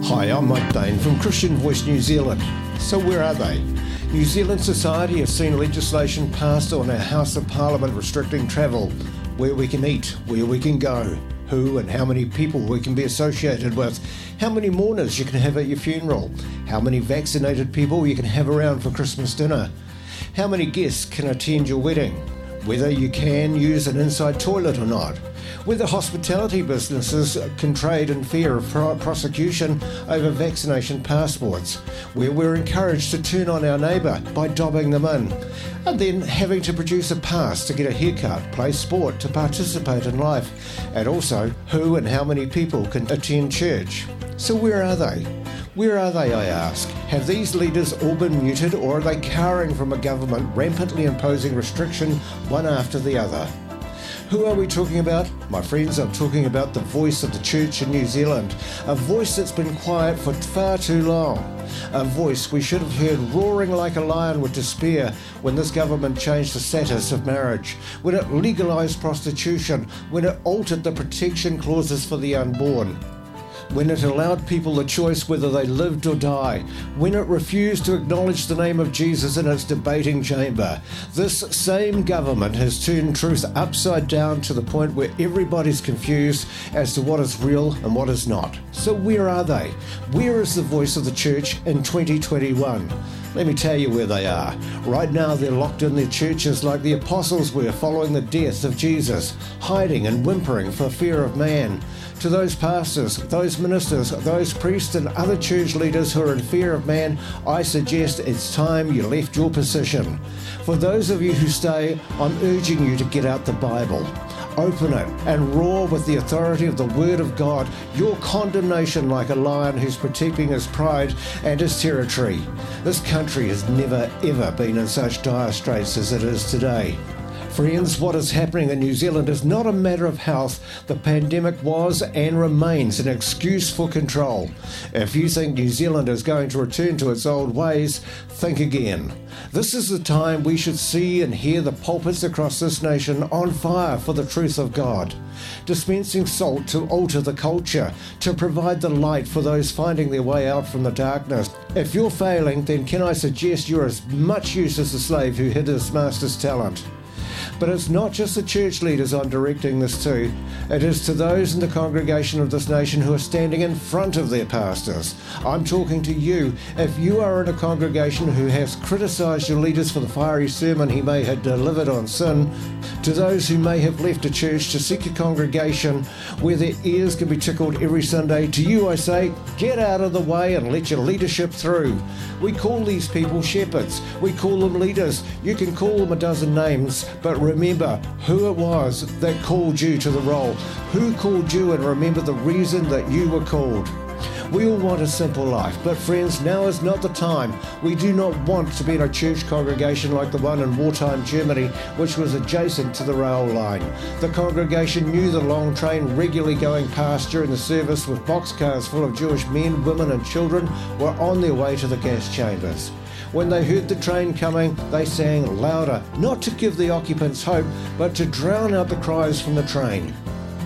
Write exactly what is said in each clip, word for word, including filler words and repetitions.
Hi, I'm Mike Bain from Christian Voice New Zealand. So where are they? New Zealand society has seen legislation passed on our House of Parliament restricting travel, where we can eat, where we can go, who and how many people we can be associated with, how many mourners you can have at your funeral, how many vaccinated people you can have around for Christmas dinner, how many guests can attend your wedding, whether you can use an inside toilet or not, whether hospitality businesses can trade in fear of pro- prosecution over vaccination passports, where we're encouraged to turn on our neighbour by dobbing them in, and then having to produce a pass to get a haircut, play sport, to participate in life, and also who and how many people can attend church. So where are they? Where are they, I ask? Have these leaders all been muted, or are they cowering from a government rampantly imposing restriction one after the other? Who are we talking about? My friends, I'm talking about the voice of the church in New Zealand, a voice that's been quiet for far too long, a voice we should have heard roaring like a lion with despair when this government changed the status of marriage, when it legalised prostitution, when it altered the protection clauses for the unborn, when it allowed people the choice whether they lived or die, when it refused to acknowledge the name of Jesus in its debating chamber. This same government has turned truth upside down to the point where everybody's confused as to what is real and what is not. So where are they? Where is the voice of the church in twenty twenty-one? Let me tell you where they are. Right now they're locked in their churches like the apostles were following the death of Jesus, hiding and whimpering for fear of man. To those pastors, those ministers, those priests and other church leaders who are in fear of man, I suggest it's time you left your position. For those of you who stay, I'm urging you to get out the Bible. Open it and roar with the authority of the Word of God, your condemnation like a lion who's protecting his pride and his territory. This country has never ever been in such dire straits as it is today. Friends, what is happening in New Zealand is not a matter of health. The pandemic was and remains an excuse for control. If you think New Zealand is going to return to its old ways, think again. This is the time we should see and hear the pulpits across this nation on fire for the truth of God, dispensing salt to alter the culture, to provide the light for those finding their way out from the darkness. If you're failing, then can I suggest you're as much use as the slave who hid his master's talent? But it's not just the church leaders I'm directing this to. It is to those in the congregation of this nation who are standing in front of their pastors. I'm talking to you. If you are in a congregation who has criticised your leaders for the fiery sermon he may have delivered on sin, to those who may have left a church to seek a congregation where their ears can be tickled every Sunday, to you I say, get out of the way and let your leadership through. We call these people shepherds. We call them leaders. You can call them a dozen names, but remember who it was that called you to the role. Who called you, and remember the reason that you were called. We all want a simple life, but friends, now is not the time. We do not want to be in a church congregation like the one in wartime Germany, which was adjacent to the rail line. The congregation knew the long train regularly going past during the service with boxcars full of Jewish men, women and children were on their way to the gas chambers. When they heard the train coming, they sang louder, not to give the occupants hope, but to drown out the cries from the train.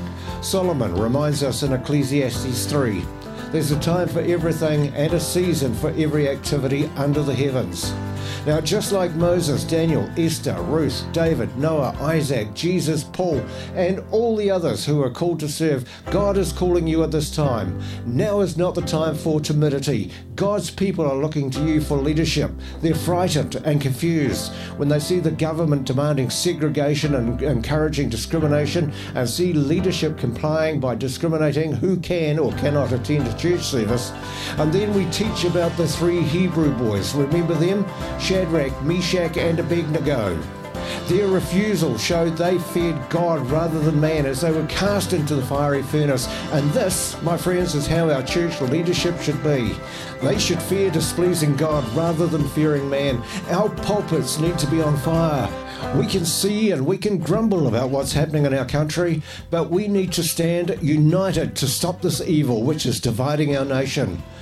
Solomon reminds us in Ecclesiastes three, there's a time for everything and a season for every activity under the heavens. Now, just like Moses, Daniel, Esther, Ruth, David, Noah, Isaac, Jesus, Paul, and all the others who are called to serve, God is calling you at this time. Now is not the time for timidity. God's people are looking to you for leadership. They're frightened and confused when they see the government demanding segregation and encouraging discrimination, and see leadership complying by discriminating who can or cannot attend a church service. And then we teach about the three Hebrew boys. Remember them? Shadrach, Meshach, and Abednego. Their refusal showed they feared God rather than man as they were cast into the fiery furnace. And this, my friends, is how our church leadership should be. They should fear displeasing God rather than fearing man. Our pulpits need to be on fire. We can see and we can grumble about what's happening in our country, but we need to stand united to stop this evil which is dividing our nation.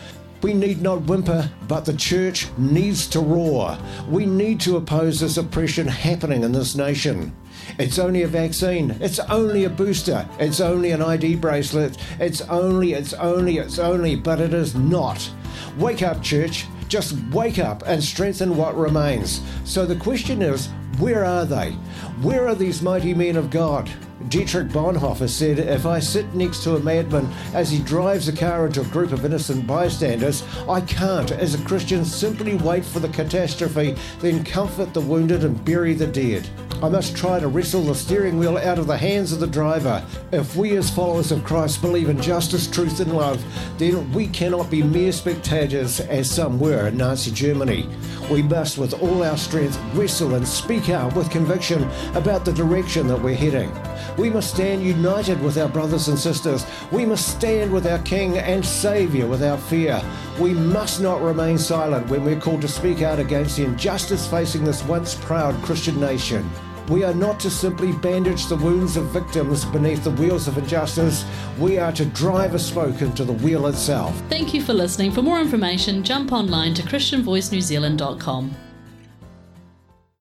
We need not whimper, but the church needs to roar. We need to oppose this oppression happening in this nation. It's only a vaccine. It's only a booster. It's only an I D bracelet. It's only, it's only, it's only, but it is not. Wake up, church. Just wake up and strengthen what remains. So the question is, where are they? Where are these mighty men of God? Dietrich Bonhoeffer said, if I sit next to a madman as he drives a car into a group of innocent bystanders, I can't, as a Christian, simply wait for the catastrophe, then comfort the wounded and bury the dead. I must try to wrestle the steering wheel out of the hands of the driver. If we as followers of Christ believe in justice, truth and love, then we cannot be mere spectators as some were in Nazi Germany. We must with all our strength wrestle and speak out with conviction about the direction that we're heading. We must stand united with our brothers and sisters. We must stand with our King and Saviour without fear. We must not remain silent when we're called to speak out against the injustice facing this once proud Christian nation. We are not to simply bandage the wounds of victims beneath the wheels of injustice. We are to drive a spoke into the wheel itself. Thank you for listening. For more information, jump online to christian voice new zealand dot com.